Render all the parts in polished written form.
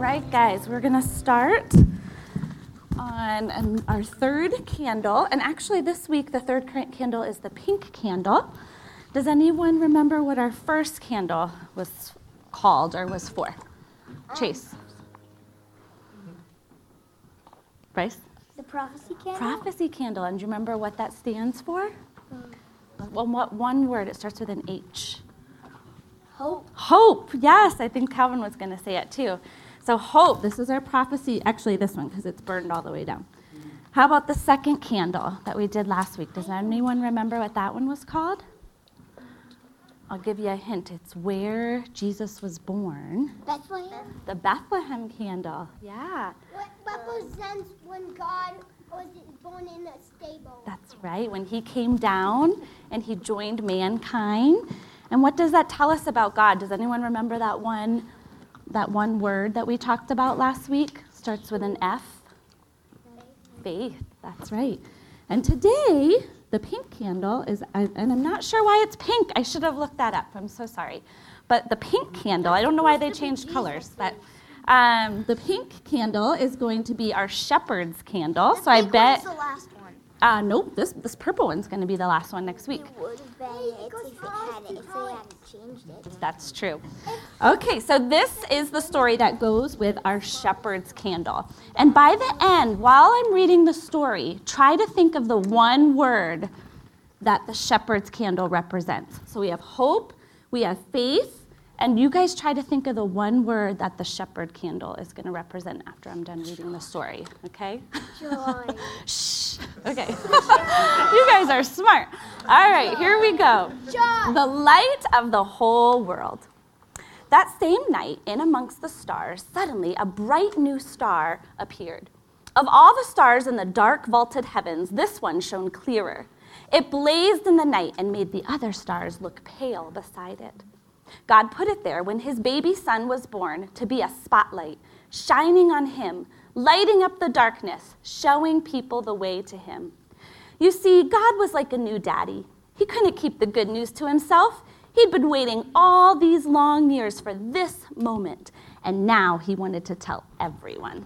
right, guys, we're going to start on our third candle. And actually, this week, the third candle is the pink candle. Does anyone remember what our first candle was called or was for? Chase. Bryce? The prophecy candle? Prophecy candle. And do you remember what that stands for? Well, what one word? It starts with an H. Hope. Hope. Yes, I think Calvin was going to say it too. So hope, this is our prophecy. Actually, this one, because it's burned all the way down. How about the second candle that we did last week? Does anyone remember what that one was called? I'll give you a hint. It's where Jesus was born. Bethlehem? The Bethlehem candle. Yeah. What represents when God was born in a stable? That's right. When he came down and he joined mankind. And what does that tell us about God? Does anyone remember that one word that we talked about last week? Starts with an F. Faith. That's right. And today, the pink candle is, and I'm not sure why it's pink. I should have looked that up. I'm so sorry. But the pink candle, I don't know why they changed colors, but the pink candle is going to be our shepherd's candle. So I bet. The last one. Nope, this purple one's going to be the last one next week. It would have been if they hadn't changed it. That's true. Okay, so this is the story that goes with our shepherd's candle. And by the end, while I'm reading the story, try to think of the one word that the shepherd's candle represents. So we have hope, we have faith, and you guys try to think of the one word that the shepherd candle is going to represent after I'm done reading the story, okay? Joy. Shh. Okay. You guys are smart. All right, here we go. Joy. The light of the whole world. That same night, in amongst the stars, suddenly a bright new star appeared. Of all the stars in the dark vaulted heavens, this one shone clearer. It blazed in the night and made the other stars look pale beside it. God put it there when his baby son was born to be a spotlight, shining on him, lighting up the darkness, showing people the way to him. You see, God was like a new daddy. He couldn't keep the good news to himself. He'd been waiting all these long years for this moment, and now he wanted to tell everyone.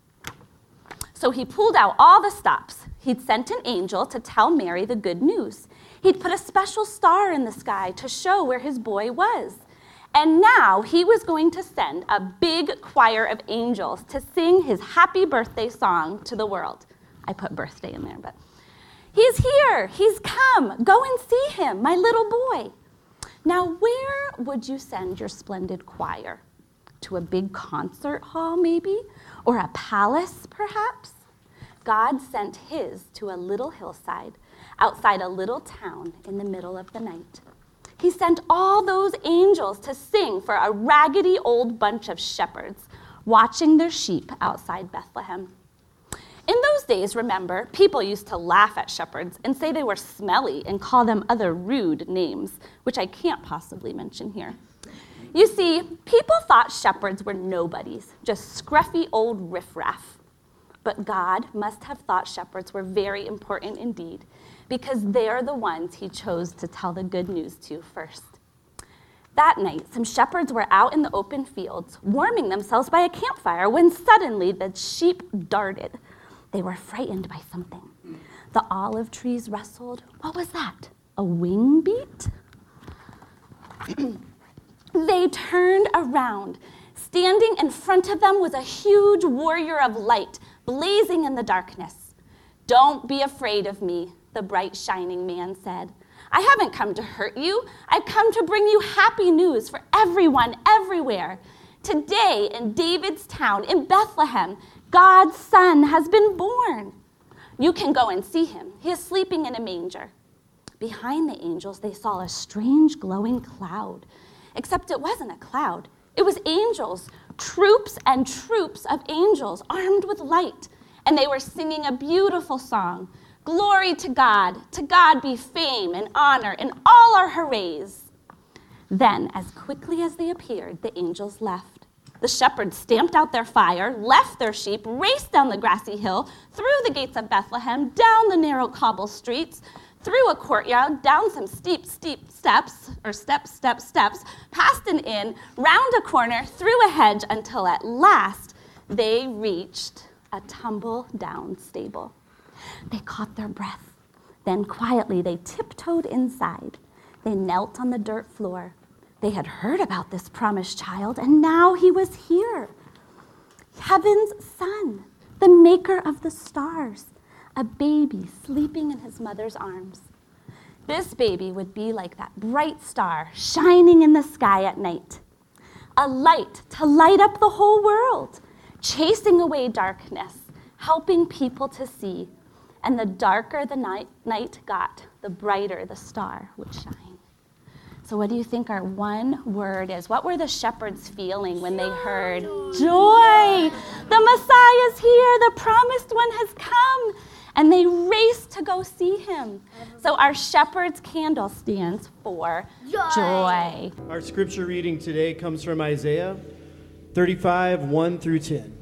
So he pulled out all the stops. He'd sent an angel to tell Mary the good news. He'd put a special star in the sky to show where his boy was. And now he was going to send a big choir of angels to sing his happy birthday song to the world. I put birthday in there, but he's here. He's come. Go and see him, my little boy. Now, where would you send your splendid choir? To a big concert hall, maybe? Or a palace, perhaps? God sent his to a little hillside outside a little town in the middle of the night. He sent all those angels to sing for a raggedy old bunch of shepherds watching their sheep outside Bethlehem. In those days, remember, people used to laugh at shepherds and say they were smelly and call them other rude names, which I can't possibly mention here. You see, people thought shepherds were nobodies, just scruffy old riffraff. But God must have thought shepherds were very important indeed, because they're the ones he chose to tell the good news to first. That night, some shepherds were out in the open fields, warming themselves by a campfire, when suddenly the sheep darted. They were frightened by something. The olive trees rustled. What was that? A wing beat? They turned around. Standing in front of them was a huge warrior of light, blazing in the darkness. "Don't be afraid of me," the bright, shining man said. "I haven't come to hurt you. I've come to bring you happy news for everyone, everywhere. Today, in David's town, in Bethlehem, God's son has been born. You can go and see him. He is sleeping in a manger." Behind the angels, they saw a strange, glowing cloud. Except it wasn't a cloud. It was angels, troops and troops of angels armed with light. And they were singing a beautiful song. "Glory to God be fame and honor and all our hoorays." Then, as quickly as they appeared, the angels left. The shepherds stamped out their fire, left their sheep, raced down the grassy hill, through the gates of Bethlehem, down the narrow cobble streets, through a courtyard, down some steep steps, past an inn, round a corner, through a hedge, until at last they reached a tumble-down stable. They caught their breath. Then quietly they tiptoed inside. They knelt on the dirt floor. They had heard about this promised child, and now he was here. Heaven's son, the maker of the stars, a baby sleeping in his mother's arms. This baby would be like that bright star shining in the sky at night, a light to light up the whole world, chasing away darkness, helping people to see. And the darker the night got, the brighter the star would shine. So what do you think our one word is? What were the shepherds feeling when they heard joy? The Messiah's here. The promised one has come. And they raced to go see him. So our shepherd's candle stands for joy. Our scripture reading today comes from Isaiah 35, 1 through 10.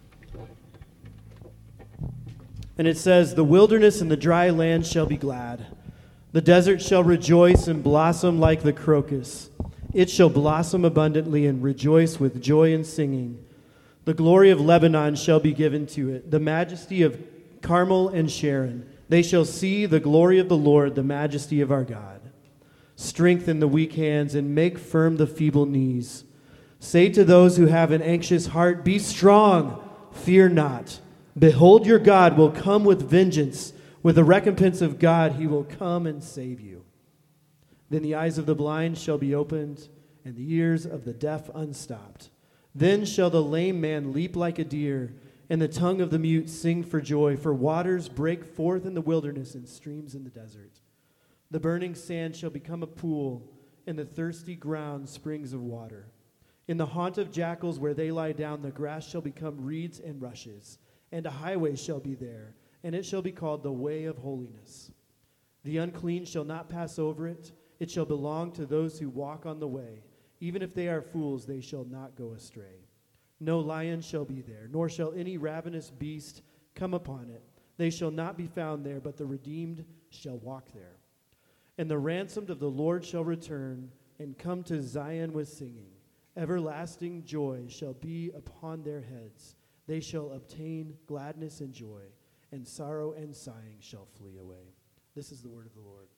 And it says, "The wilderness and the dry land shall be glad. The desert shall rejoice and blossom like the crocus. It shall blossom abundantly and rejoice with joy and singing. The glory of Lebanon shall be given to it, the majesty of Carmel and Sharon. They shall see the glory of the Lord, the majesty of our God. Strengthen the weak hands and make firm the feeble knees. Say to those who have an anxious heart, be strong, fear not. Behold, your God will come with vengeance. With the recompense of God, he will come and save you. Then the eyes of the blind shall be opened, and the ears of the deaf unstopped. Then shall the lame man leap like a deer, and the tongue of the mute sing for joy. For waters break forth in the wilderness and streams in the desert. The burning sand shall become a pool, and the thirsty ground springs of water. In the haunt of jackals where they lie down, the grass shall become reeds and rushes, and a highway shall be there, and it shall be called the way of holiness. The unclean shall not pass over it. It shall belong to those who walk on the way. Even if they are fools, they shall not go astray. No lion shall be there, nor shall any ravenous beast come upon it. They shall not be found there, but the redeemed shall walk there. And the ransomed of the Lord shall return and come to Zion with singing. Everlasting joy shall be upon their heads. They shall obtain gladness and joy, and sorrow and sighing shall flee away." This is the word of the Lord.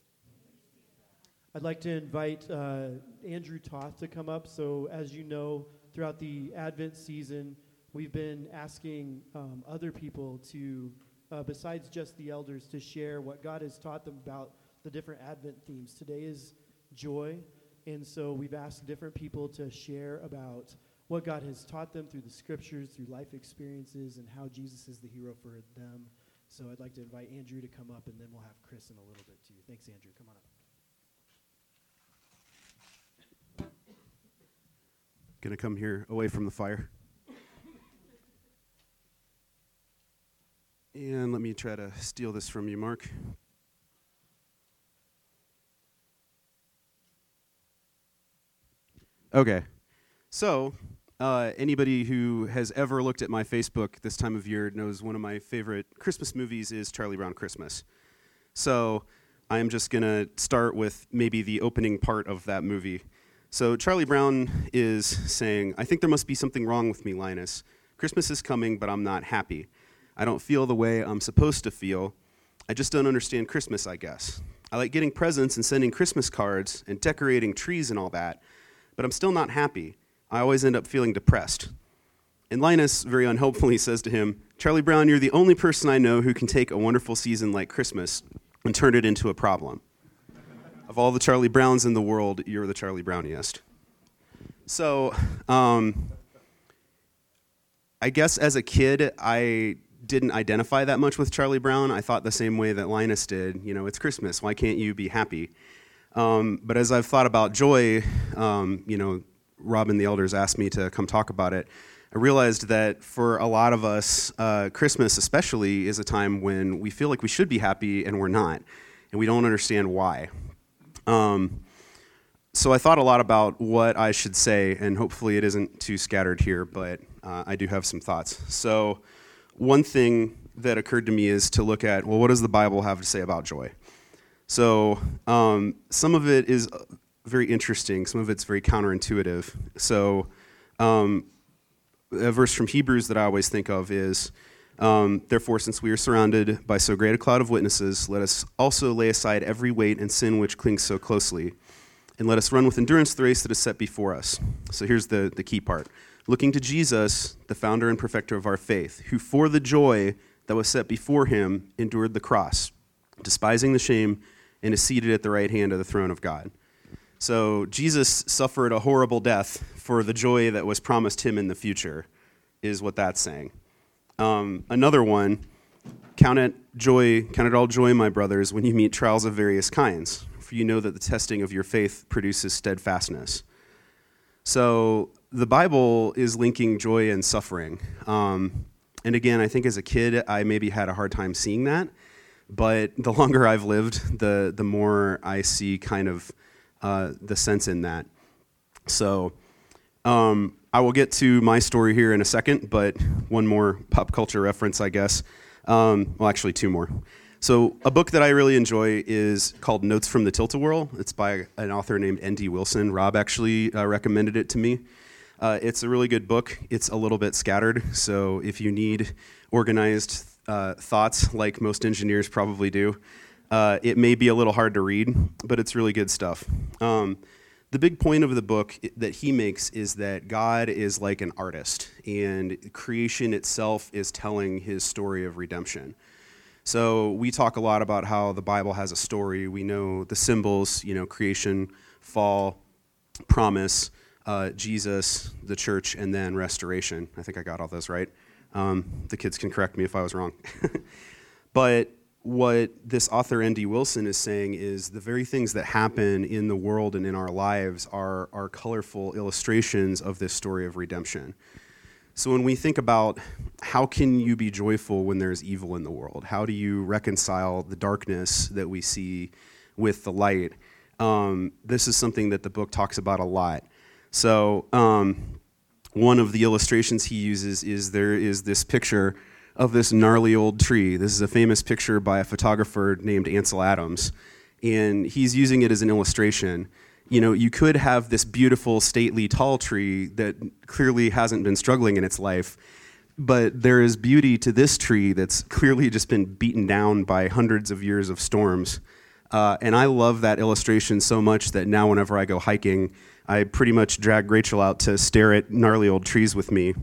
I'd like to invite Andrew Toth to come up. So as you know, throughout the Advent season, we've been asking other people to, besides just the elders, to share what God has taught them about the different Advent themes. Today is joy, and so we've asked different people to share about what God has taught them through the scriptures, through life experiences, and how Jesus is the hero for them. So I'd like to invite Andrew to come up, and then we'll have Chris in a little bit too. Thanks, Andrew. Come on up. Gonna come here away from the fire. And let me try to steal this from you, Mark. Okay, so anybody who has ever looked at my Facebook this time of year knows one of my favorite Christmas movies is Charlie Brown Christmas. So I'm just going to start with maybe the opening part of that movie. So Charlie Brown is saying, "I think there must be something wrong with me, Linus. Christmas is coming, but I'm not happy. I don't feel the way I'm supposed to feel. I just don't understand Christmas, I guess. I like getting presents and sending Christmas cards and decorating trees and all that, but I'm still not happy. I always end up feeling depressed." And Linus very unhelpfully says to him, "Charlie Brown, you're the only person I know who can take a wonderful season like Christmas and turn it into a problem. Of all the Charlie Browns in the world, you're the Charlie Browniest." So, I guess as a kid, I didn't identify that much with Charlie Brown. I thought the same way that Linus did. You know, it's Christmas. Why can't you be happy? But as I've thought about joy, Robin the elders asked me to come talk about it. I realized that for a lot of us, Christmas especially is a time when we feel like we should be happy and we're not, and we don't understand why. So I thought a lot about what I should say, and hopefully it isn't too scattered here, but I do have some thoughts. So one thing that occurred to me is to look at, well, what does the Bible have to say about joy? So some of it is very interesting. Some of it's very counterintuitive. So a verse from Hebrews that I always think of is, therefore, since we are surrounded by so great a cloud of witnesses, let us also lay aside every weight and sin which clings so closely, and let us run with endurance the race that is set before us. So here's the key part. Looking to Jesus, the founder and perfecter of our faith, who for the joy that was set before him endured the cross, despising the shame, and is seated at the right hand of the throne of God. So Jesus suffered a horrible death for the joy that was promised him in the future, is what that's saying. Another one, count it all joy, my brothers, when you meet trials of various kinds, for you know that the testing of your faith produces steadfastness. So the Bible is linking joy and suffering. And again, I think as a kid, I maybe had a hard time seeing that. But the longer I've lived, the more I see kind of the sense in that. So I will get to my story here in a second, but one more pop culture reference, I guess. Well, actually, two more. So a book that I really enjoy is called Notes from the Tilt-A-Whirl. It's by an author named N.D. Wilson. Rob actually recommended it to me. It's a really good book. It's a little bit scattered, so if you need organized thoughts like most engineers probably do, it may be a little hard to read, but it's really good stuff. The big point of the book that he makes is that God is like an artist, and creation itself is telling his story of redemption. So we talk a lot about how the Bible has a story. We know the symbols, creation, fall, promise, Jesus, the church, and then restoration. I think I got all those right. The kids can correct me if I was wrong. But what this author, N.D. Wilson, is saying is the very things that happen in the world and in our lives are colorful illustrations of this story of redemption. So when we think about how can you be joyful when there's evil in the world, how do you reconcile the darkness that we see with the light, this is something that the book talks about a lot. So one of the illustrations he uses is there is this picture of this gnarly old tree. This is a famous picture by a photographer named Ansel Adams, and he's using it as an illustration. You could have this beautiful, stately, tall tree that clearly hasn't been struggling in its life, but there is beauty to this tree that's clearly just been beaten down by hundreds of years of storms. And I love that illustration so much that now whenever I go hiking, I pretty much drag Rachel out to stare at gnarly old trees with me.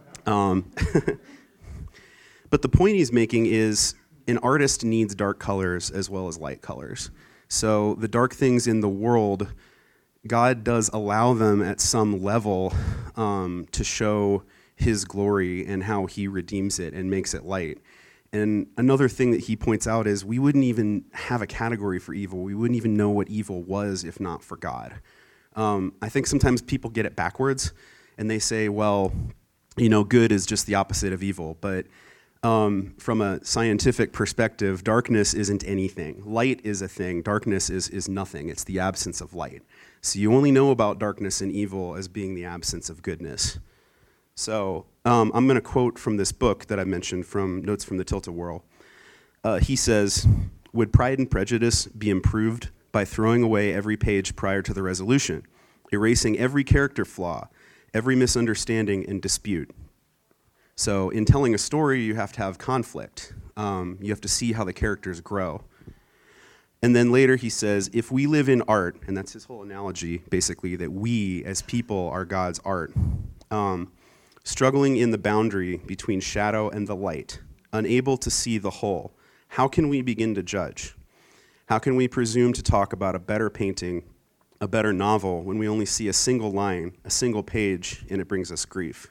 But the point he's making is an artist needs dark colors as well as light colors. So the dark things in the world, God does allow them at some level to show his glory and how he redeems it and makes it light. And another thing that he points out is we wouldn't even have a category for evil. We wouldn't even know what evil was if not for God. I think sometimes people get it backwards and they say, well, good is just the opposite of evil. But from a scientific perspective, darkness isn't anything. Light is a thing. Darkness is nothing. It's the absence of light. So you only know about darkness and evil as being the absence of goodness. So I'm going to quote from this book that I mentioned from Notes from the Tilt-A-Whirl. He says, "Would Pride and Prejudice be improved by throwing away every page prior to the resolution, erasing every character flaw, every misunderstanding and dispute? So in telling a story, you have to have conflict. You have to see how the characters grow." And then later he says, if we live in art, and that's his whole analogy, basically, that we as people are God's art, struggling in the boundary between shadow and the light, unable to see the whole, how can we begin to judge? How can we presume to talk about a better painting, a better novel, when we only see a single line, a single page, and it brings us grief?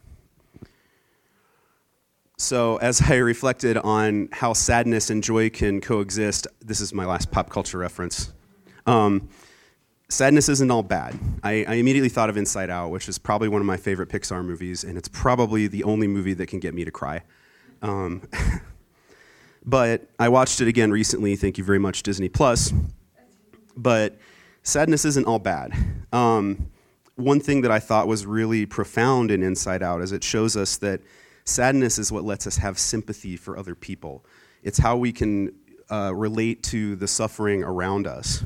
So as I reflected on how sadness and joy can coexist, this is my last pop culture reference. Sadness isn't all bad. I immediately thought of Inside Out, which is probably one of my favorite Pixar movies, and it's probably the only movie that can get me to cry. But I watched it again recently, thank you very much, Disney+. But sadness isn't all bad. One thing that I thought was really profound in Inside Out is it shows us that sadness is what lets us have sympathy for other people. It's how we can relate to the suffering around us.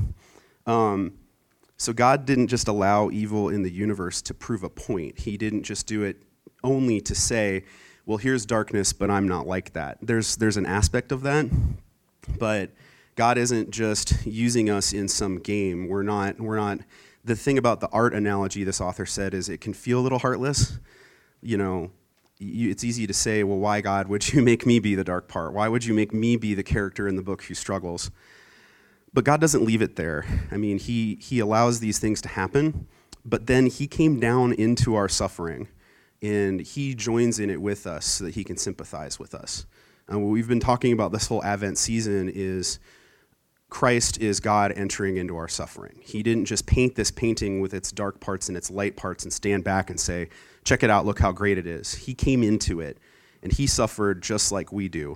So God didn't just allow evil in the universe to prove a point. He didn't just do it only to say, well, here's darkness, but I'm not like that. There's an aspect of that, but God isn't just using us in some game. We're not. The thing about the art analogy this author said is it can feel a little heartless. It's easy to say, well, why, God, would you make me be the dark part? Why would you make me be the character in the book who struggles? But God doesn't leave it there. I mean, he allows these things to happen, but then he came down into our suffering, and he joins in it with us so that he can sympathize with us. What we've been talking about this whole Advent season is Christ is God entering into our suffering. He didn't just paint this painting with its dark parts and its light parts and stand back and say, check it out, look how great it is. He came into it, and he suffered just like we do.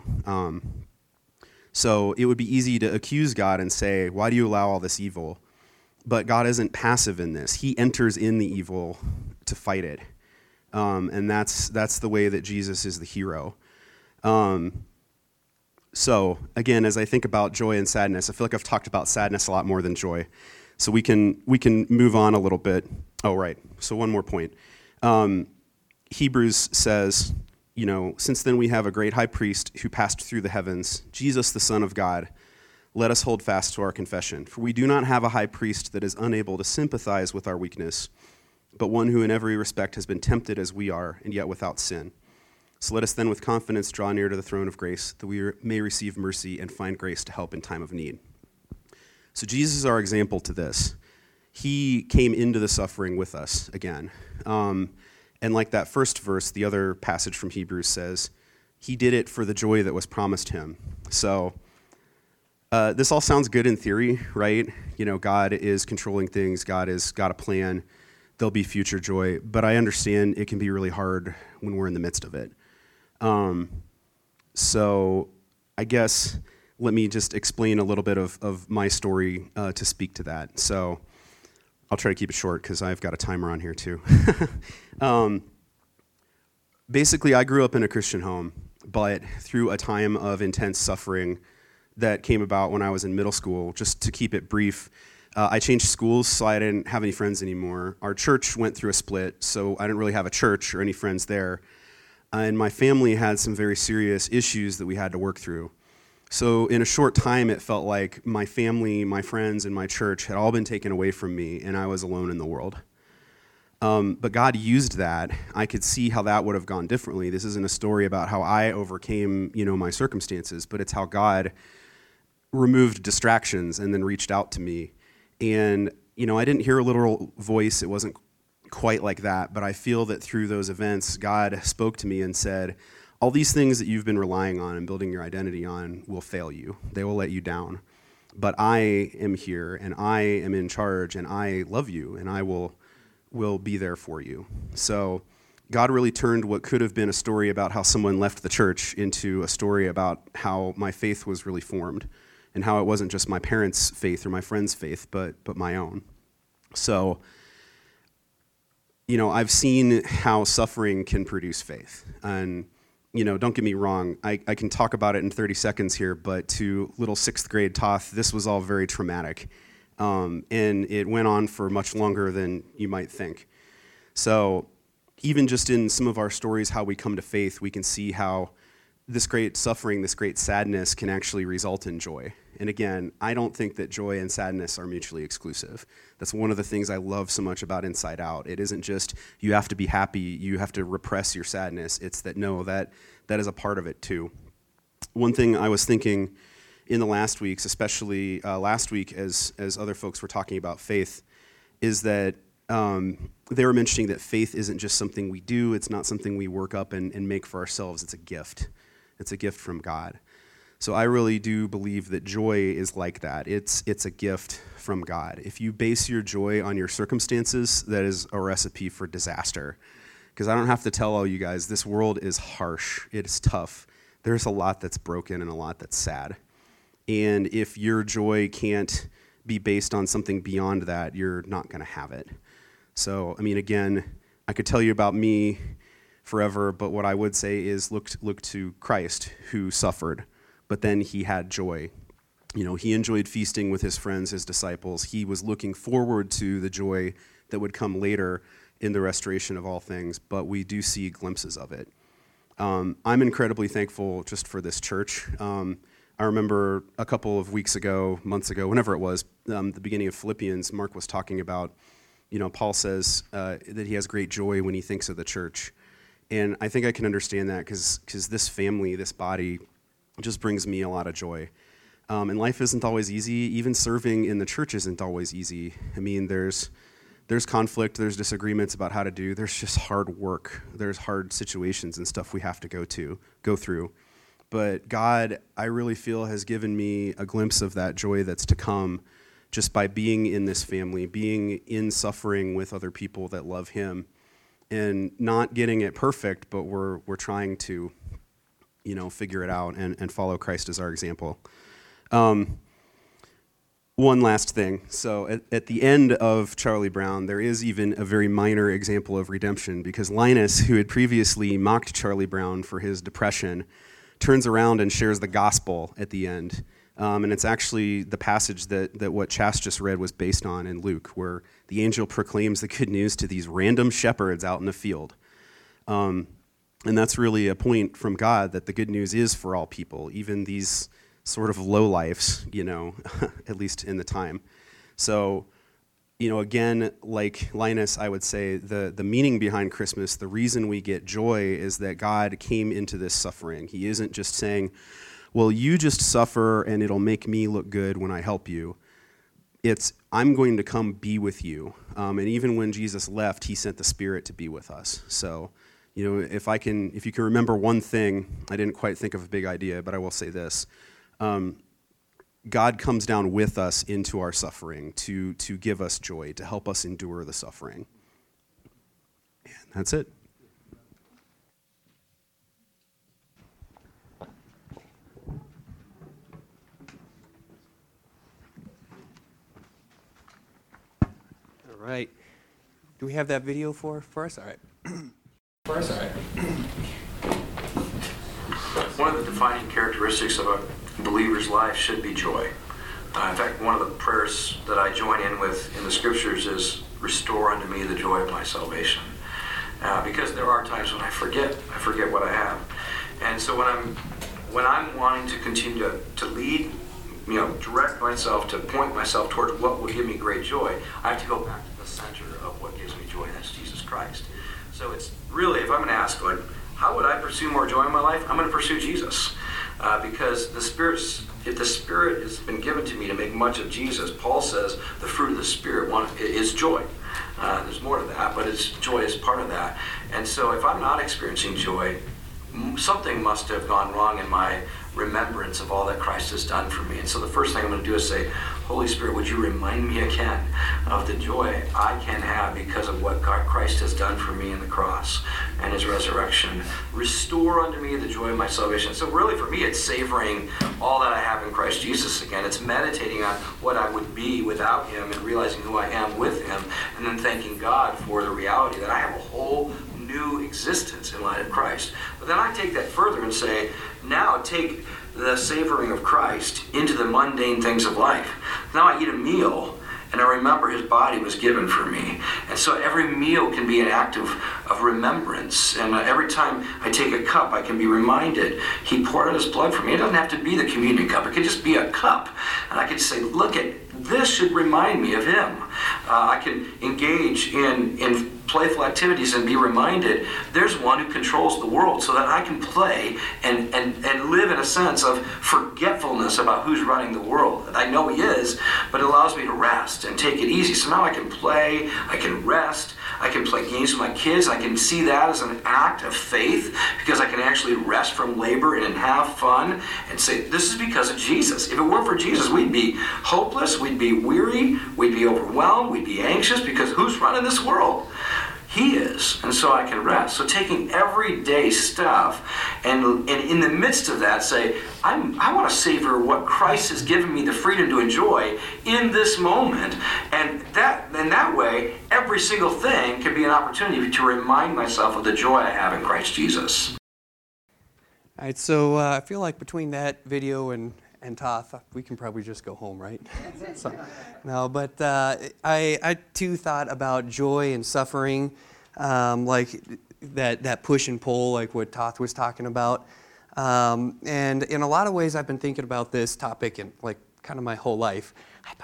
So it would be easy to accuse God and say, why do you allow all this evil? But God isn't passive in this. He enters in the evil to fight it. And that's the way that Jesus is the hero. So again, as I think about joy and sadness, I feel like I've talked about sadness a lot more than joy. So we can move on a little bit. Oh, right. So one more point. Hebrews says, since then we have a great high priest who passed through the heavens, Jesus, the Son of God. Let us hold fast to our confession. For we do not have a high priest that is unable to sympathize with our weakness, but one who in every respect has been tempted as we are, and yet without sin. So let us then with confidence draw near to the throne of grace, that we may receive mercy and find grace to help in time of need. So Jesus is our example to this. He came into the suffering with us again. And like that first verse, the other passage from Hebrews says, he did it for the joy that was promised him. So this all sounds good in theory, right? God is controlling things. God has got a plan. There'll be future joy. But I understand it can be really hard when we're in the midst of it. So I guess let me just explain a little bit of my story to speak to that. So I'll try to keep it short because I've got a timer on here too. Basically, I grew up in a Christian home, but through a time of intense suffering that came about when I was in middle school. Just to keep it brief, I changed schools, so I didn't have any friends anymore. Our church went through a split, so I didn't really have a church or any friends there. And my family had some very serious issues that we had to work through. So in a short time, it felt like my family, my friends, and my church had all been taken away from me, and I was alone in the world. But God used that. I could see how that would have gone differently. This isn't a story about how I overcame, my circumstances, but it's how God removed distractions and then reached out to me. And, I didn't hear a literal voice. It wasn't quite like that, but I feel that through those events, God spoke to me and said, all these things that you've been relying on and building your identity on will fail you. They will let you down. But I am here, and I am in charge, and I love you, and I will be there for you. So God really turned what could have been a story about how someone left the church into a story about how my faith was really formed, and how it wasn't just my parents' faith or my friends' faith, but my own. So, I've seen how suffering can produce faith. And, don't get me wrong, I can talk about it in 30 seconds here, but to little 6th grade Toth, this was all very traumatic. And it went on for much longer than you might think. So even just in some of our stories, how we come to faith, we can see how this great suffering, this great sadness can actually result in joy. And again, I don't think that joy and sadness are mutually exclusive. That's one of the things I love so much about Inside Out. It isn't just you have to be happy, you have to repress your sadness. It's that, no, that is a part of it too. One thing I was thinking in the last weeks, especially last week as other folks were talking about faith, is that they were mentioning that faith isn't just something we do, it's not something we work up and make for ourselves, it's a gift. It's a gift from God. So I really do believe that joy is like that. It's a gift from God. If you base your joy on your circumstances, that is a recipe for disaster. Because I don't have to tell all you guys, this world is harsh. It is tough. There's a lot that's broken and a lot that's sad. And if your joy can't be based on something beyond that, you're not going to have it. So, again, I could tell you about me forever, but what I would say is look to Christ, who suffered, but then he had joy. He enjoyed feasting with his friends, his disciples. He was looking forward to the joy that would come later, in the restoration of all things, but we do see glimpses of it. I'm incredibly thankful just for this church. I remember a couple of weeks ago, months ago, whenever it was, the beginning of Philippians, Mark was talking about, Paul says that he has great joy when he thinks of the church. And I think I can understand that because this family, this body, just brings me a lot of joy. And life isn't always easy. Even serving in the church isn't always easy. I mean, there's conflict, there's disagreements about how to do, there's just hard work, there's hard situations and stuff we have to go through. But God, I really feel, has given me a glimpse of that joy that's to come just by being in this family, being in suffering with other people that love him, and not getting it perfect, but we're trying to, figure it out and follow Christ as our example. One last thing. So at the end of Charlie Brown, there is even a very minor example of redemption, because Linus, who had previously mocked Charlie Brown for his depression, turns around and shares the gospel at the end. And it's actually the passage that what Chas just read was based on in Luke, where the angel proclaims the good news to these random shepherds out in the field. And that's really a point from God that the good news is for all people, even these sort of lowlifes, at least in the time. So, again, like Linus, I would say the meaning behind Christmas, the reason we get joy is that God came into this suffering. He isn't just saying, well, you just suffer and it'll make me look good when I help you. It's, I'm going to come be with you. And even when Jesus left, he sent the Spirit to be with us. So, if you can remember one thing, I didn't quite think of a big idea, but I will say this. God comes down with us into our suffering to give us joy, to help us endure the suffering. And that's it. All right. Do we have that video for us? All right. One of the defining characteristics of a believer's life should be joy. In fact, one of the prayers that I join in with in the scriptures is, restore unto me the joy of my salvation. Because there are times when I forget what I have. And so when I'm wanting to continue to lead, direct myself, to point myself towards what will give me great joy, I have to go back to the center of what gives me joy, and that's Jesus Christ. So it's really, if I'm going to ask, like, how would I pursue more joy in my life? I'm going to pursue Jesus. Because if the Spirit has been given to me to make much of Jesus, Paul says the fruit of the Spirit is joy. There's more to that, but joy is part of that. And so if I'm not experiencing joy, something must have gone wrong in my remembrance of all that Christ has done for me. And so the first thing I'm going to do is say, Holy Spirit, would you remind me again of the joy I can have because of what Christ has done for me in the cross and his resurrection. Restore unto me the joy of my salvation. So really for me, it's savoring all that I have in Christ Jesus again. It's meditating on what I would be without him and realizing who I am with him, and then thanking God for the reality that I have a whole new existence in light of Christ. But then I take that further and say, now take the savoring of Christ into the mundane things of life. Now I eat a meal and I remember his body was given for me. And so every meal can be an act of remembrance. And every time I take a cup, I can be reminded he poured out his blood for me. It doesn't have to be the communion cup. It could just be a cup. And I can say, look, this should remind me of him. I can engage in playful activities and be reminded there's one who controls the world, so that I can play and live in a sense of forgetfulness about who's running the world. I know he is, but it allows me to rest and take it easy. So now I can play, I can rest, I can play games with my kids. I can see that as an act of faith because I can actually rest from labor and have fun and say, this is because of Jesus. If it weren't for Jesus, we'd be hopeless, we'd be weary, we'd be overwhelmed, we'd be anxious because who's running this world? He is, and so I can rest. So taking everyday stuff and in the midst of that say, I want to savor what Christ has given me the freedom to enjoy in this moment. And that way, every single thing can be an opportunity to remind myself of the joy I have in Christ Jesus. All right, so I feel like between that video and Toth, we can probably just go home, right? I too thought about joy and suffering. like that push and pull, like what Toth was talking about. And in a lot of ways, I've been thinking about this topic in like kind of my whole life. Hi,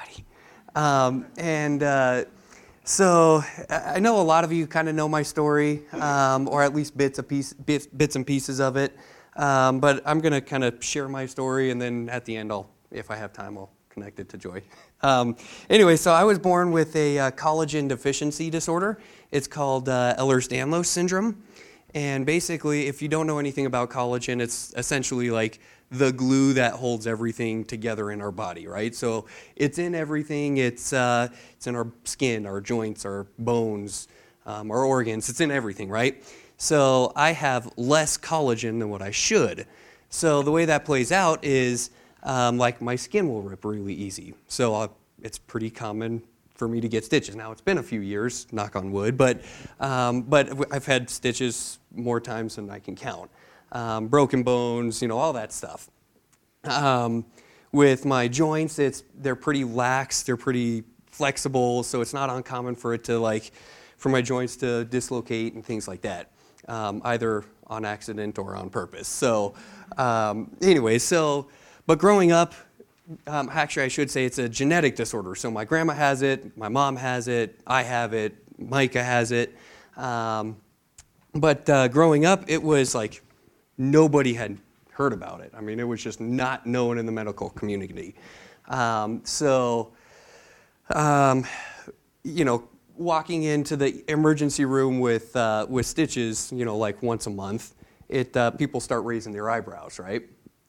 buddy. So I know a lot of you kind of know my story, or at least bits and pieces of it. But I'm going to kind of share my story, and then at the end, if I have time, I'll connect it to Joy. Anyway, so I was born with a collagen deficiency disorder. It's called Ehlers-Danlos syndrome. And basically, if you don't know anything about collagen, it's essentially like the glue that holds everything together in our body, right? So it's in everything. It's in our skin, our joints, our bones, our organs. It's in everything, right? So I have less collagen than what I should. So the way that plays out is like my skin will rip really easy. So it's pretty common for me to get stitches. Now, it's been a few years, knock on wood, but I've had stitches more times than I can count. Broken bones, all that stuff. With my joints, they're pretty lax, they're pretty flexible, so it's not uncommon for my joints to dislocate and things like that, either on accident or on purpose. So but growing up, actually, I should say it's a genetic disorder. So my grandma has it, my mom has it, I have it, Micah has it. But growing up, it was like nobody had heard about it. I mean, it was just not known in the medical community. Walking into the emergency room with stitches, like once a month, people start raising their eyebrows, right?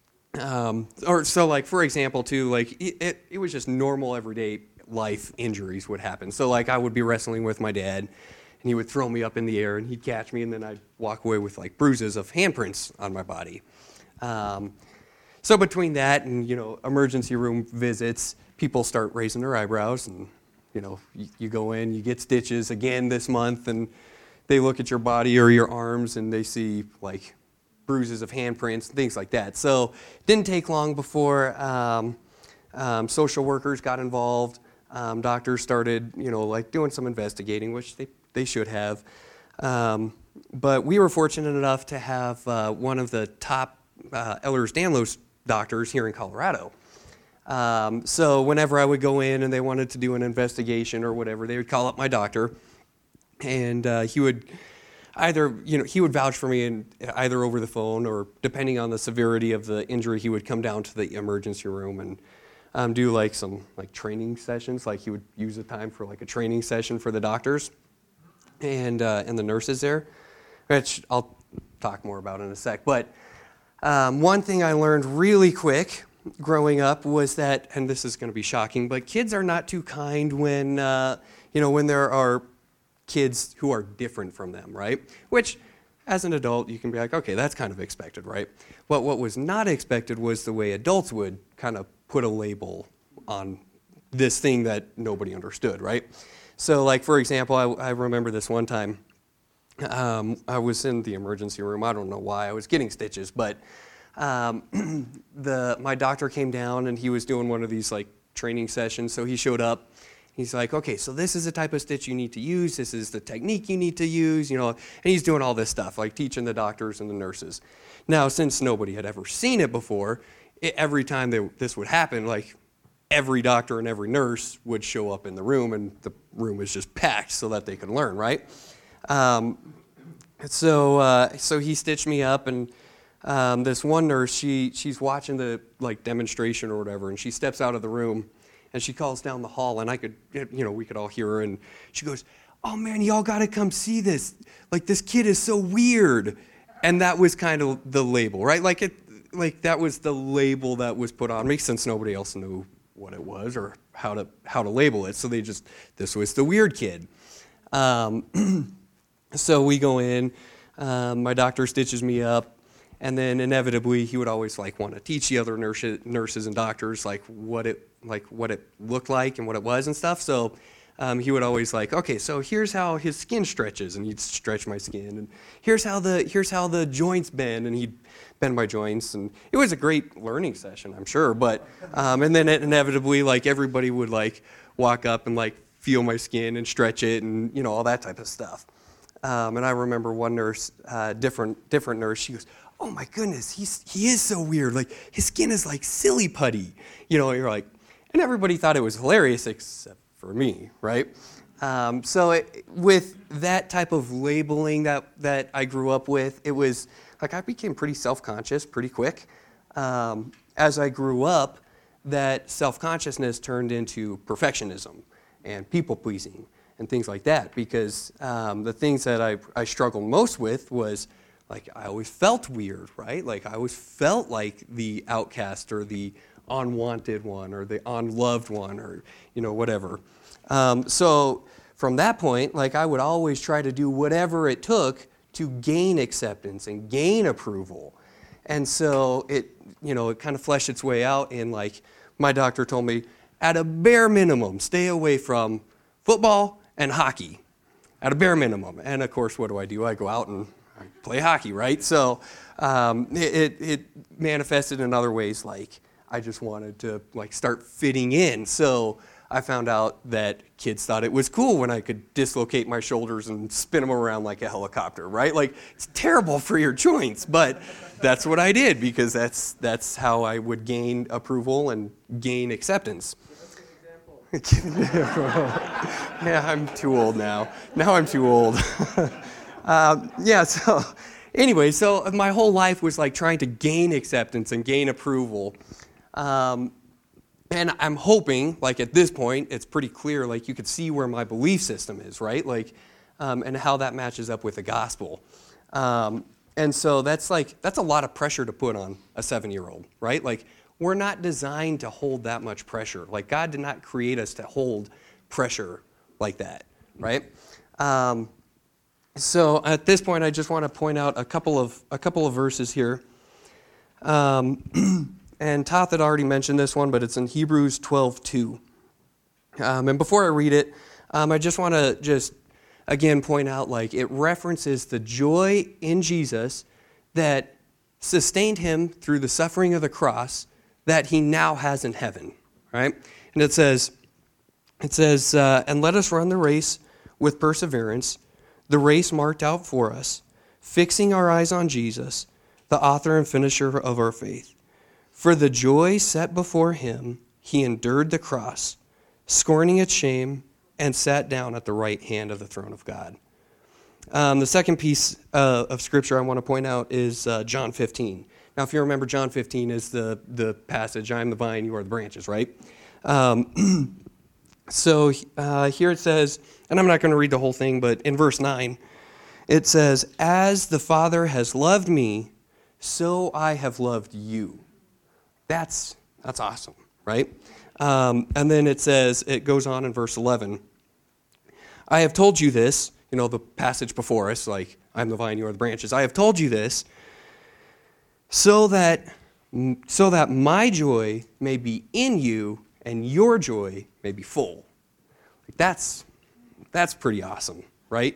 For example, too, it was just normal everyday life injuries would happen. So I would be wrestling with my dad, and he would throw me up in the air, and he'd catch me, and then I'd walk away with bruises of handprints on my body. So between that and emergency room visits, people start raising their eyebrows, and you go in, you get stitches again this month, and they look at your body or your arms, and they see bruises of handprints and things like that. So it didn't take long before social workers got involved. Doctors started, doing some investigating, which they should have. But we were fortunate enough to have one of the top Ehlers-Danlos doctors here in Colorado. So whenever I would go in and they wanted to do an investigation or whatever, they would call up my doctor, and he would he would vouch for me either over the phone or, depending on the severity of the injury, he would come down to the emergency room and do some training sessions. He would use the time for a training session for the doctors and the nurses there, which I'll talk more about in a sec. But one thing I learned really quick growing up was that, and this is going to be shocking, but kids are not too kind when there are kids who are different from them, right? Which, as an adult, you can be like, okay, that's kind of expected, right? But what was not expected was the way adults would kind of put a label on this thing that nobody understood, right? So, for example, I remember this one time, I was in the emergency room. I don't know why. I was getting stitches, but my doctor came down, and he was doing one of these training sessions, so he showed up. He's like, okay, so this is the type of stitch you need to use. This is the technique you need to use, and he's doing all this stuff, teaching the doctors and the nurses. Now, since nobody had ever seen it before, every time this would happen, every doctor and every nurse would show up in the room, and the room was just packed so that they could learn, right? So he stitched me up, and this one nurse, she's watching the demonstration or whatever, and she steps out of the room. And she calls down the hall, and we could all hear her, and she goes, "Oh man, y'all gotta come see this. This kid is so weird." And that was kind of the label, right? That was the label that was put on me, since nobody else knew what it was or how to label it. So this was the weird kid. So we go in, my doctor stitches me up, and then inevitably he would always want to teach the other nurses and doctors what it looked like and what it was and stuff. So he would always okay, so here's how his skin stretches, and he'd stretch my skin, and here's how the joints bend, and he'd bend my joints, and it was a great learning session, I'm sure. But and then inevitably everybody would walk up and feel my skin and stretch it and all that type of stuff. And I remember one nurse, different nurse, she goes, "Oh my goodness, he is so weird. Like his skin is like silly putty." You're like, and everybody thought it was hilarious except for me, right? With that type of labeling that I grew up with, it was like I became pretty self-conscious pretty quick. As I grew up, that self-consciousness turned into perfectionism and people-pleasing and things like that, because the things that I struggled most with was, like, I always felt weird, right? Like, I always felt like the outcast or the unwanted one or the unloved one or, whatever. So from that point, like, I would always try to do whatever it took to gain acceptance and gain approval. And so it kind of fleshed its way out in, like, my doctor told me, at a bare minimum, stay away from football and hockey, at a bare minimum. And of course, what do? I go out and I play hockey, right? So it manifested in other ways, like I just wanted to start fitting in. So I found out that kids thought it was cool when I could dislocate my shoulders and spin them around like a helicopter, right? Like, it's terrible for your joints, but that's what I did because that's how I would gain approval and gain acceptance. Yeah, I'm too old now. Now I'm too old. So anyway, so my whole life was like trying to gain acceptance and gain approval. And I'm hoping, like at this point, it's pretty clear, like you could see where my belief system is, right? Like, and how that matches up with the gospel. And so that's a lot of pressure to put on a 7-year-old, right? Like, we're not designed to hold that much pressure. Like, God did not create us to hold pressure like that, right? So at this point, I just want to point out a couple of verses here. And Toth had already mentioned this one, but it's in Hebrews 12:2. And before I read it, I just want to again point out, like, it references the joy in Jesus that sustained him through the suffering of the cross that he now has in heaven, right? And it says, and let us run the race with perseverance, the race marked out for us, fixing our eyes on Jesus, the author and finisher of our faith. For the joy set before him, he endured the cross, scorning its shame, and sat down at the right hand of the throne of God. The second piece of scripture I want to point out is John 15. Now, if you remember, John 15 is the passage, I am the vine, you are the branches, right? So here it says, and I'm not going to read the whole thing, but in verse 9, it says, as the Father has loved me, so I have loved you. That's awesome, right? And then it goes on in verse 11. I have told you this, the passage before us, like, I am the vine, you are the branches. I have told you this so that my joy may be in you and your joy may be full. Like, that's pretty awesome, right?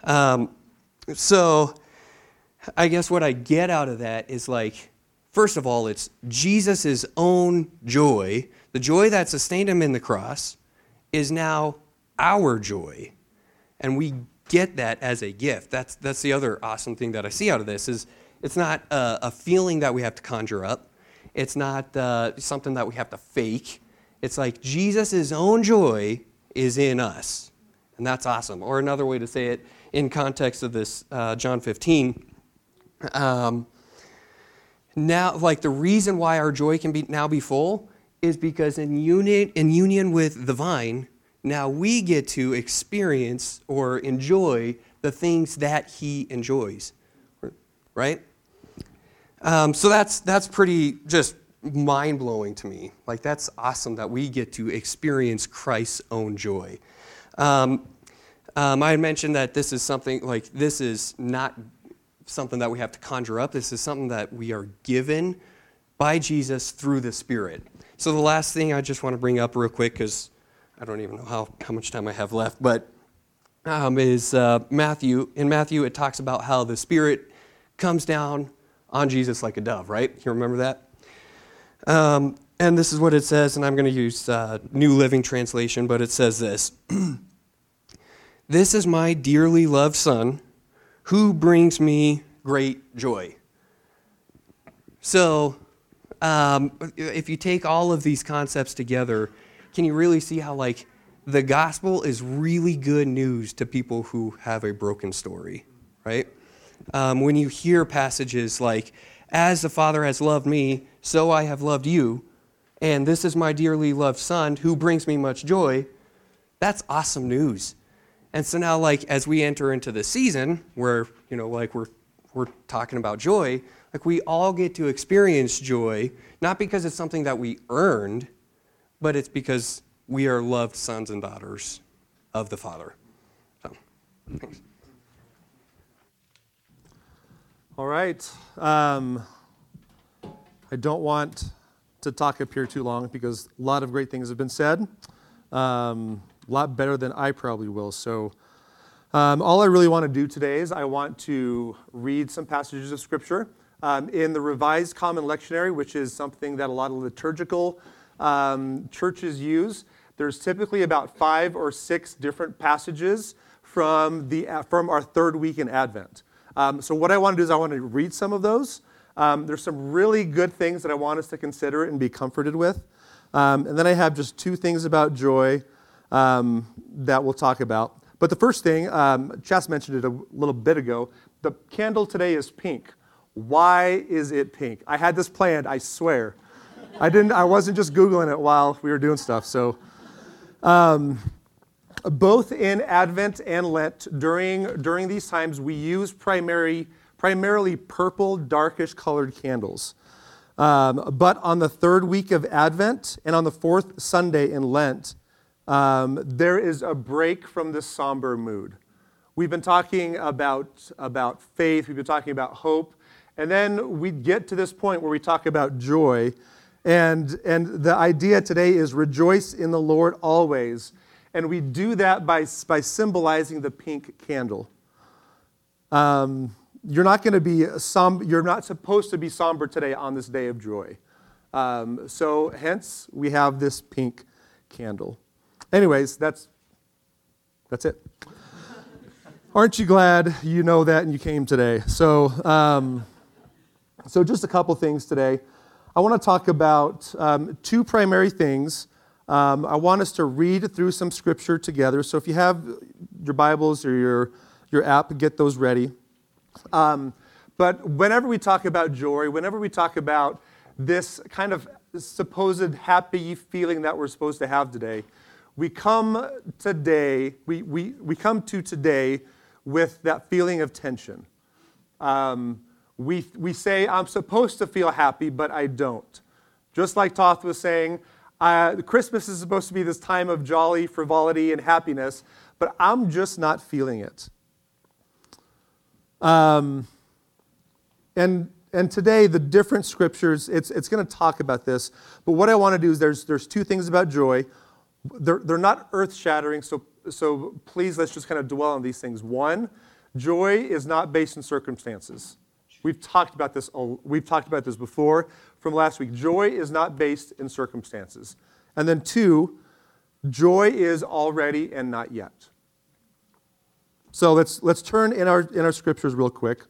So I guess what I get out of that is, like, first of all, it's Jesus' own joy. The joy that sustained him in the cross is now our joy. And we get that as a gift. That's the other awesome thing that I see out of this is it's not a feeling that we have to conjure up. It's not something that we have to fake. It's like Jesus' own joy is in us. And that's awesome. Or another way to say it in context of this John 15, now, like, the reason why our joy can now be full is because in union with the vine, now we get to experience or enjoy the things that he enjoys, right? So that's pretty just mind-blowing to me. Like, that's awesome that we get to experience Christ's own joy. I had mentioned that this is something, like, this is not something that we have to conjure up. This is something that we are given by Jesus through the Spirit. So the last thing I just want to bring up real quick, because I don't even know how much time I have left, but is Matthew. In Matthew, it talks about how the Spirit comes down on Jesus like a dove, right? You remember that? And this is what it says, and I'm going to use New Living Translation, but it says this. This is my dearly loved Son, who brings me great joy. So, if you take all of these concepts together, can you really see how, like, the gospel is really good news to people who have a broken story, right? When you hear passages like, as the Father has loved me, so I have loved you, and this is my dearly loved Son who brings me much joy, that's awesome news. And so now, like, as we enter into the season where, like we're talking about joy, like, we all get to experience joy, not because it's something that we earned, but it's because we are loved sons and daughters of the Father. So, thanks. All right. I don't want to talk up here too long because a lot of great things have been said. A lot better than I probably will. So all I really want to do today is I want to read some passages of Scripture in the Revised Common Lectionary, which is something that a lot of liturgical churches use. There's typically about 5 or 6 different passages from our third week in Advent. So what I want to do is I want to read some of those. There's some really good things that I want us to consider and be comforted with. And then I have just 2 things about joy that we'll talk about. But the first thing, Chas mentioned it a little bit ago, the candle today is pink. Why is it pink? I had this planned, I swear. I wasn't just Googling it while we were doing stuff. So both in Advent and Lent, during these times, we use primarily purple, darkish colored candles. But on the third week of Advent and on the 4th Sunday in Lent, there is a break from this somber mood. We've been talking about faith, we've been talking about hope, and then we get to this point where we talk about joy. And the idea today is rejoice in the Lord always. And we do that by symbolizing the pink candle. You're not going to be you're not supposed to be somber today on this day of joy. So hence we have this pink candle. Anyways, that's it. Aren't you glad you know that and you came today? So just a couple things today. I want to talk about 2 primary things. I want us to read through some scripture together. So if you have your Bibles or your app, get those ready. But whenever we talk about joy, whenever we talk about this kind of supposed happy feeling that we're supposed to have today, we come today, we come to today with that feeling of tension. We say, I'm supposed to feel happy, but I don't. Just like Toth was saying, Christmas is supposed to be this time of jolly frivolity and happiness, but I'm just not feeling it. And today, the different scriptures, it's going to talk about this, but what I want to do is there's 2 things about joy. They're not earth-shattering, so please let's just kind of dwell on these things. 1, joy is not based in circumstances. We've talked about this before from last week. Joy is not based in circumstances. And then 2, joy is already and not yet. So let's turn in our scriptures real quick.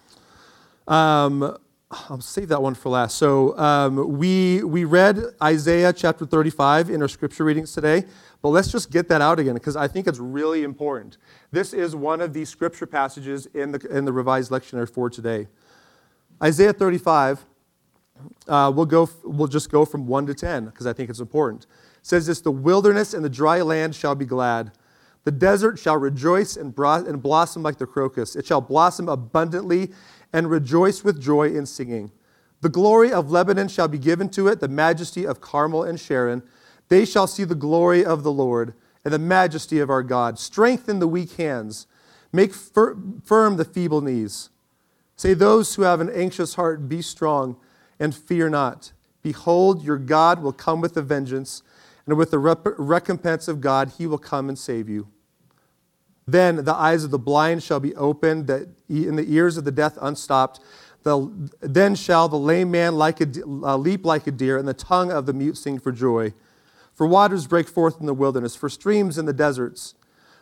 I'll save that one for last. So we read Isaiah chapter 35 in our scripture readings today, but let's just get that out again because I think it's really important. This is one of these scripture passages in the Revised Lectionary for today. Isaiah 35, we'll just go from 1 to 10 because I think it's important. It says this, the wilderness and the dry land shall be glad. The desert shall rejoice and blossom like the crocus. It shall blossom abundantly and rejoice with joy in singing. The glory of Lebanon shall be given to it, the majesty of Carmel and Sharon. They shall see the glory of the Lord and the majesty of our God. Strengthen the weak hands. Make firm the feeble knees. Say, those who have an anxious heart, be strong and fear not. Behold, your God will come with a vengeance, and with the recompense of God, he will come and save you. Then the eyes of the blind shall be opened, and the ears of the deaf unstopped. Then shall the lame man leap like a deer, and the tongue of the mute sing for joy. For waters break forth in the wilderness, for streams in the deserts.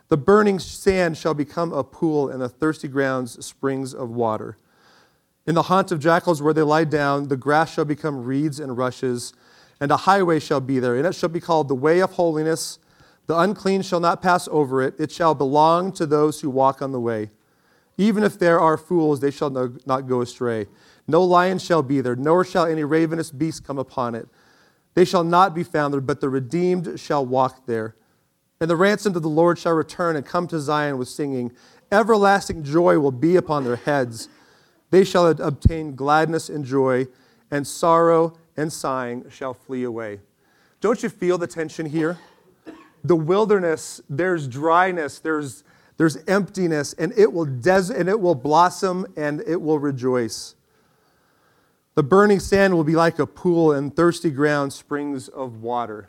The burning sand shall become a pool, and the thirsty grounds springs of water. In the haunt of jackals where they lie down, the grass shall become reeds and rushes, and a highway shall be there, and it shall be called the way of holiness. The unclean shall not pass over it. It shall belong to those who walk on the way. Even if there are fools, they shall not go astray. No lion shall be there, nor shall any ravenous beast come upon it. They shall not be found there, but the redeemed shall walk there. And the ransomed of the Lord shall return and come to Zion with singing. Everlasting joy will be upon their heads. They shall obtain gladness and joy, and sorrow and sighing shall flee away. Don't you feel the tension here? The wilderness, there's dryness, there's emptiness, and it will blossom and it will rejoice. The burning sand will be like a pool, and thirsty ground springs of water.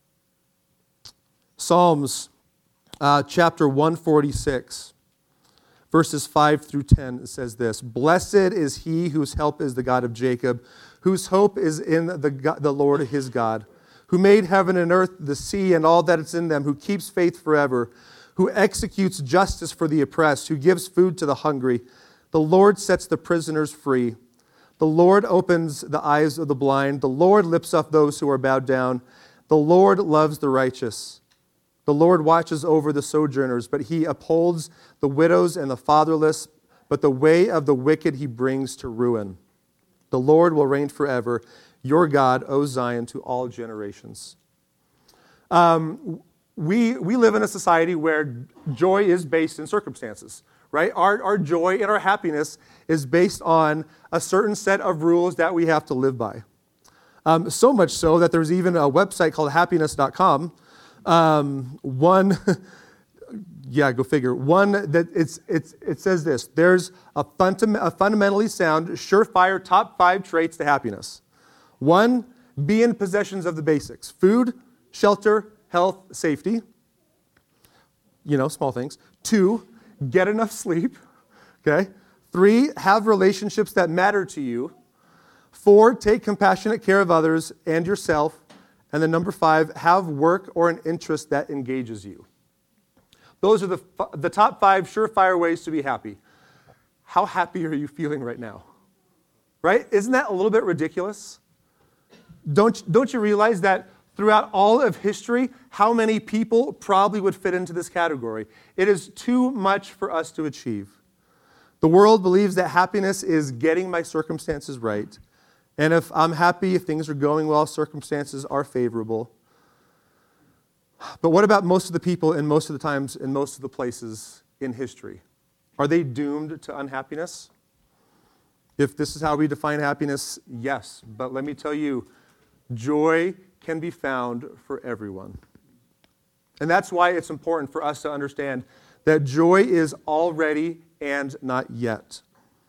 Psalms chapter 146, verses 5 through 10 says this: Blessed is he whose help is the God of Jacob, whose hope is in the Lord his God, who made heaven and earth, the sea, and all that is in them, who keeps faith forever, who executes justice for the oppressed, who gives food to the hungry. The Lord sets the prisoners free. The Lord opens the eyes of the blind. The Lord lifts up those who are bowed down. The Lord loves the righteous. The Lord watches over the sojourners, but he upholds the widows and the fatherless, but the way of the wicked he brings to ruin. The Lord will reign forever, your God, O Zion, to all generations. We live in a society where joy is based in circumstances, right? Our joy and our happiness is based on a certain set of rules that we have to live by. So much so that there's even a website called happiness.com. Yeah, go figure. One that it says this: there's a fundamentally sound, surefire top 5 traits to happiness. 1, be in possessions of the basics: food, shelter, health, safety. Small things. 2, get enough sleep. Okay. 3, have relationships that matter to you. 4, take compassionate care of others and yourself. And then number 5, have work or an interest that engages you. Those are the top 5 surefire ways to be happy. How happy are you feeling right now? Right? Isn't that a little bit ridiculous? Don't you realize that throughout all of history, how many people probably would fit into this category? It is too much for us to achieve. The world believes that happiness is getting my circumstances right. And if I'm happy, if things are going well, circumstances are favorable. But what about most of the people and most of the times and most of the places in history? Are they doomed to unhappiness? If this is how we define happiness, yes. But let me tell you, joy can be found for everyone. And that's why it's important for us to understand that joy is already and not yet.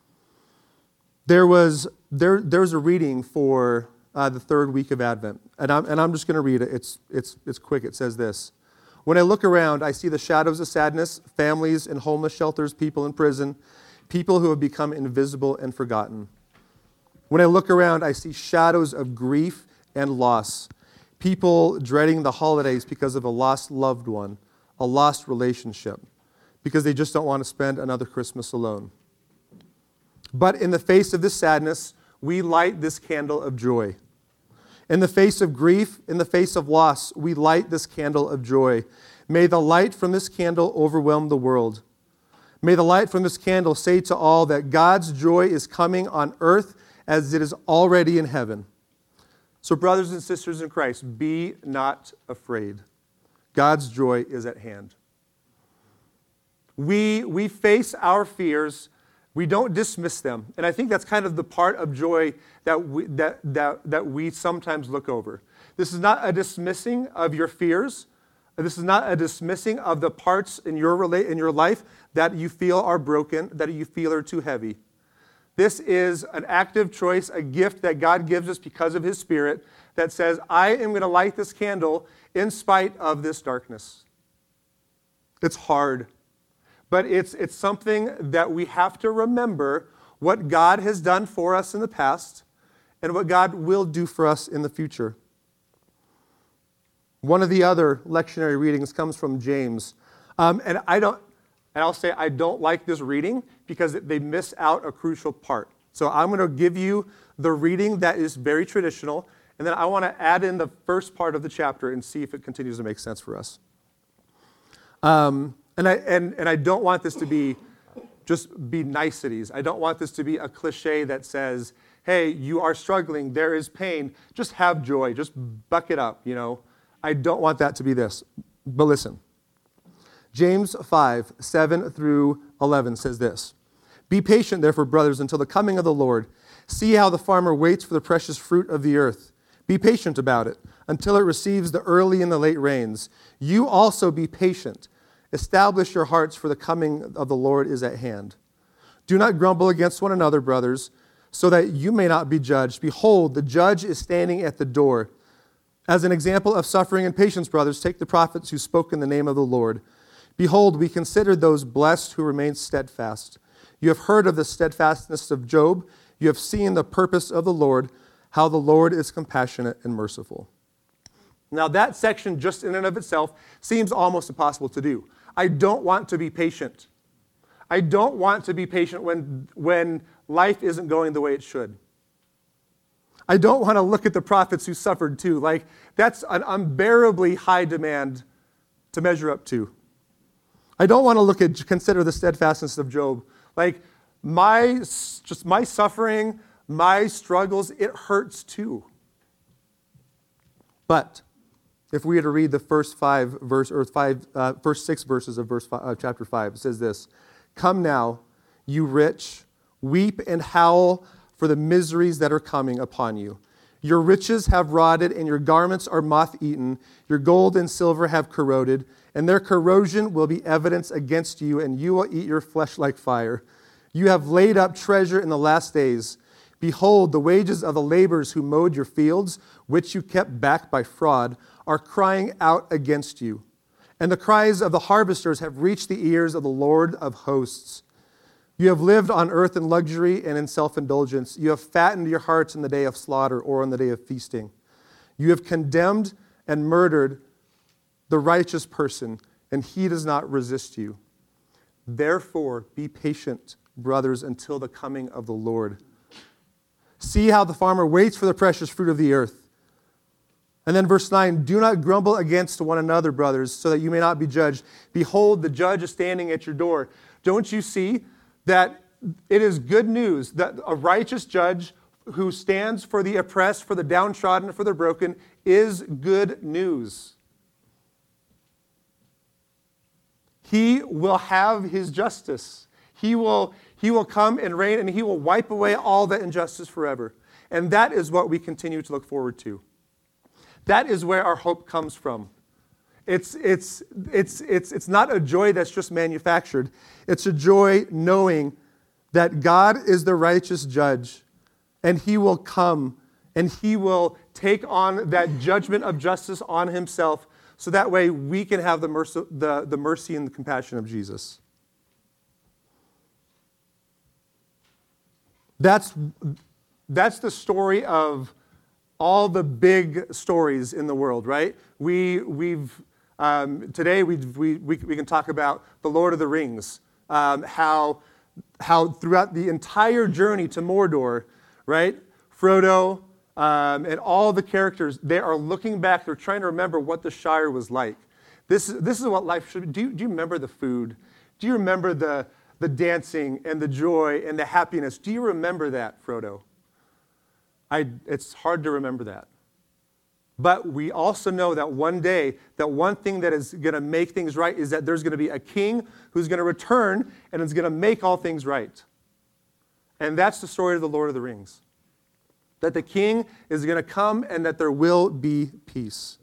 There's a reading for the third week of Advent, and I'm just going to read it. It's quick. It says this: When I look around, I see the shadows of sadness, families in homeless shelters, people in prison, people who have become invisible and forgotten. When I look around, I see shadows of grief and loss, people dreading the holidays because of a lost loved one, a lost relationship, because they just don't want to spend another Christmas alone. But in the face of this sadness, we light this candle of joy. In the face of grief, in the face of loss, we light this candle of joy. May the light from this candle overwhelm the world. May the light from this candle say to all that God's joy is coming on earth as it is already in heaven. So brothers and sisters in Christ, be not afraid. God's joy is at hand. We face our fears. We don't dismiss them. And I think that's kind of the part of joy that we sometimes look over. This is not a dismissing of your fears. This is not a dismissing of the parts in your life that you feel are broken, that you feel are too heavy. This is an active choice, a gift that God gives us because of His Spirit that says, I am going to light this candle in spite of this darkness. It's hard. But it's something that we have to remember what God has done for us in the past and what God will do for us in the future. One of the other lectionary readings comes from James. And I'll say I don't like this reading because they miss out a crucial part. So I'm going to give you the reading that is very traditional, and then I want to add in the first part of the chapter and see if it continues to make sense for us. And I don't want this to be niceties. I don't want this to be a cliche that says, hey, you are struggling, there is pain, just have joy, just buck it up, I don't want that to be this. But listen, James 5, 7 through 11 says this, "Be patient, therefore, brothers, until the coming of the Lord. See how the farmer waits for the precious fruit of the earth. Be patient about it until it receives the early and the late rains. You also be patient. Establish your hearts, for the coming of the Lord is at hand. Do not grumble against one another, brothers, so that you may not be judged. Behold, the judge is standing at the door. As an example of suffering and patience, brothers, take the prophets who spoke in the name of the Lord. Behold, we consider those blessed who remain steadfast. You have heard of the steadfastness of Job. You have seen the purpose of the Lord, how the Lord is compassionate and merciful." Now that section just in and of itself seems almost impossible to do. I don't want to be patient. I don't want to be patient when life isn't going the way it should. I don't want to look at the prophets who suffered too. Like, that's an unbearably high demand to measure up to. I don't want to consider the steadfastness of Job. Like, my suffering, my struggles, it hurts too. But if we were to read the first first 6 verses of chapter 5, it says this, "Come now, you rich, weep and howl for the miseries that are coming upon you. Your riches have rotted, and your garments are moth-eaten. Your gold and silver have corroded, and their corrosion will be evidence against you, and you will eat your flesh like fire. You have laid up treasure in the last days. Behold, the wages of the laborers who mowed your fields, which you kept back by fraud, are crying out against you. And the cries of the harvesters have reached the ears of the Lord of hosts. You have lived on earth in luxury and in self-indulgence. You have fattened your hearts in the day of slaughter or on the day of feasting. You have condemned and murdered the righteous person, and he does not resist you. Therefore, be patient, brothers, until the coming of the Lord. See how the farmer waits for the precious fruit of the earth." And then verse 9, "Do not grumble against one another, brothers, so that you may not be judged. Behold, the judge is standing at your door." Don't you see that it is good news that a righteous judge who stands for the oppressed, for the downtrodden, for the broken, is good news. He will have his justice. He will come and reign, and he will wipe away all that injustice forever. And that is what we continue to look forward to. That is where our hope comes from. It's not a joy that's just manufactured. It's a joy knowing that God is the righteous judge, and he will come, and he will take on that judgment of justice on himself, so that way we can have the mercy and the compassion of Jesus. That's the story of all the big stories in the world, right? Today we can talk about the Lord of the Rings, how throughout the entire journey to Mordor, right? Frodo and all the characters, they are looking back. They're trying to remember what the Shire was like. This is what life should be. Do you remember the food? Do you remember the dancing and the joy and the happiness? Do you remember that, Frodo? It's hard to remember that. But we also know that one day, that one thing that is going to make things right is that there's going to be a king who's going to return and is going to make all things right. And that's the story of the Lord of the Rings. That the king is going to come and that there will be peace.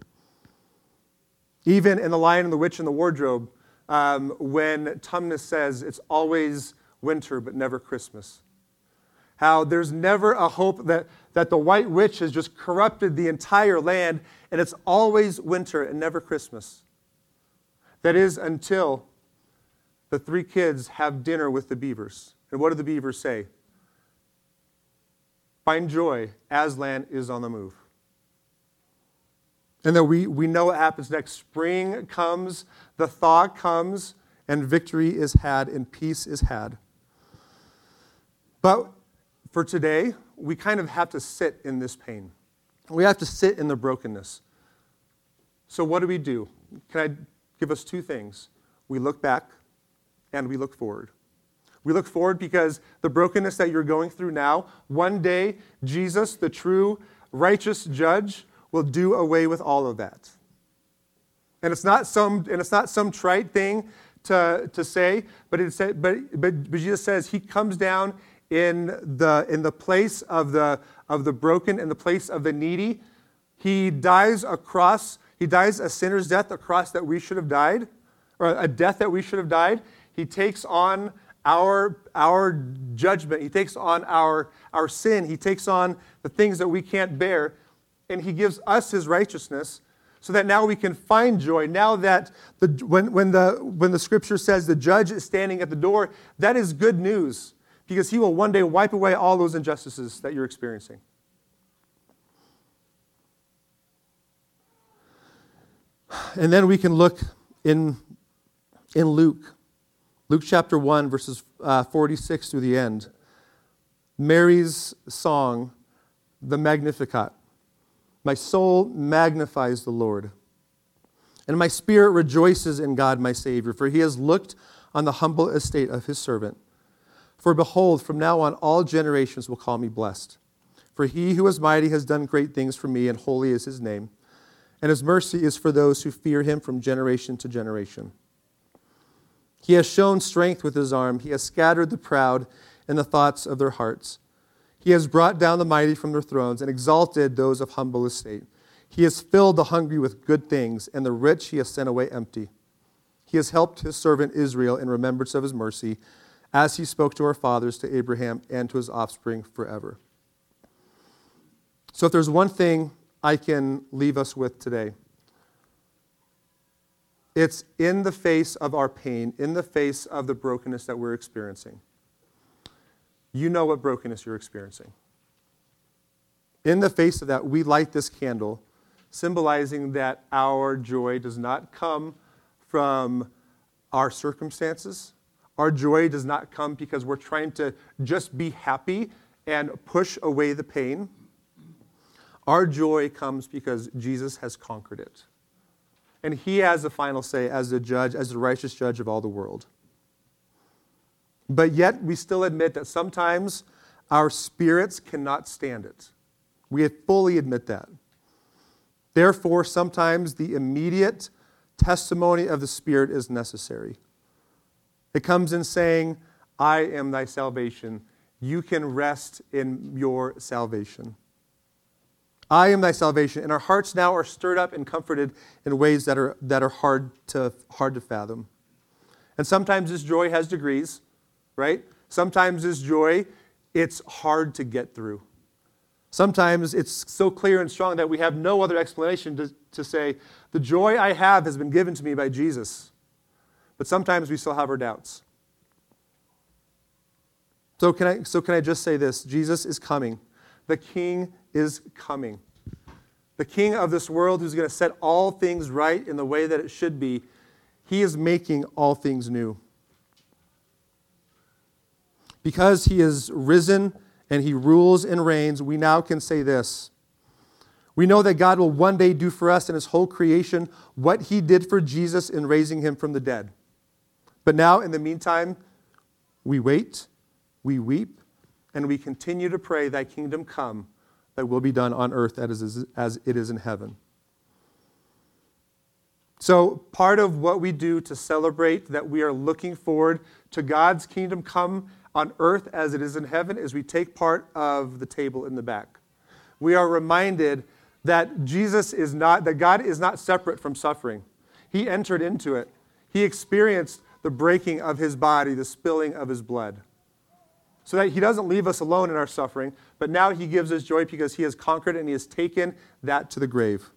Even in The Lion and the Witch and the Wardrobe, when Tumnus says it's always winter but never Christmas. How there's never a hope that the White Witch has just corrupted the entire land and it's always winter and never Christmas. That is until the 3 kids have dinner with the beavers. And what do the beavers say? Find joy, Aslan is on the move. And that we know what happens next. Spring comes, the thaw comes, and victory is had, and peace is had. But for today, we kind of have to sit in this pain. We have to sit in the brokenness. So what do? Can I give us two things? We look back and we look forward. We look forward because the brokenness that you're going through now, one day, Jesus, the true righteous judge, will do away with all of that. And it's not some trite thing to say, but Jesus says he comes down in the place of the broken, in the place of the needy. He dies a sinner's death, a cross that we should have died, or a death that we should have died. He takes on our judgment. He takes on our sin. He takes on the things that we can't bear, and he gives us his righteousness so that now we can find joy. Now that when the scripture says the judge is standing at the door, that is good news because he will one day wipe away all those injustices that you're experiencing. And then we can look in Luke chapter 1, verses 46 through the end. Mary's song, the Magnificat. My soul magnifies the Lord, and my spirit rejoices in God my Savior, for he has looked on the humble estate of his servant. For behold, from now on all generations will call me blessed. For he who is mighty has done great things for me, and holy is his name. And his mercy is for those who fear him from generation to generation. He has shown strength with his arm. He has scattered the proud in the thoughts of their hearts. He has brought down the mighty from their thrones and exalted those of humble estate. He has filled the hungry with good things, and the rich he has sent away empty. He has helped his servant Israel in remembrance of his mercy, as he spoke to our fathers, to Abraham, and to his offspring forever. So if there's one thing I can leave us with today, it's in the face of our pain, in the face of the brokenness that we're experiencing. You know what brokenness you're experiencing. In the face of that, we light this candle, symbolizing that our joy does not come from our circumstances. Our joy does not come because we're trying to just be happy and push away the pain. Our joy comes because Jesus has conquered it. And he has the final say as the judge, as the righteous judge of all the world. But yet we still admit that sometimes our spirits cannot stand it. We fully admit that. Therefore, sometimes the immediate testimony of the Spirit is necessary. It comes in saying, I am thy salvation. You can rest in your salvation. I am thy salvation. And our hearts now are stirred up and comforted in ways that are hard to fathom. And sometimes this joy has degrees, right? Sometimes this joy, it's hard to get through. Sometimes it's so clear and strong that we have no other explanation to say, the joy I have has been given to me by Jesus. But sometimes we still have our doubts. So can I just say this? Jesus is coming. The King is coming. The King of this world who's going to set all things right in the way that it should be. He is making all things new. Because he is risen and he rules and reigns, we now can say this. We know that God will one day do for us and his whole creation what he did for Jesus in raising him from the dead. But now, in the meantime, we wait, we weep, and we continue to pray, thy kingdom come, thy will be done on earth as it is in heaven. So part of what we do to celebrate that we are looking forward to God's kingdom come on earth as it is in heaven is we take part of the table in the back. We are reminded that that God is not separate from suffering. He entered into it. He experienced the breaking of his body, the spilling of his blood. So that he doesn't leave us alone in our suffering, but now he gives us joy because he has conquered and he has taken that to the grave.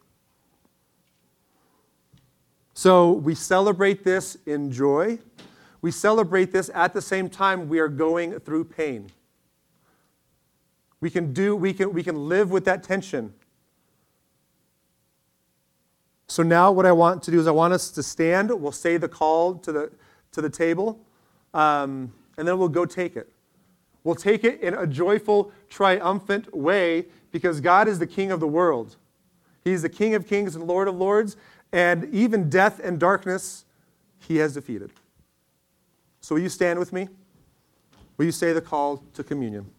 So we celebrate this in joy. We celebrate this at the same time we are going through pain. We can live with that tension. So now what I want to do is I want us to stand. We'll say the call to the table, and then we'll go take it. We'll take it in a joyful, triumphant way because God is the King of the world. He's the King of kings and Lord of lords, and even death and darkness He has defeated. So will you stand with me? Will you say the call to communion?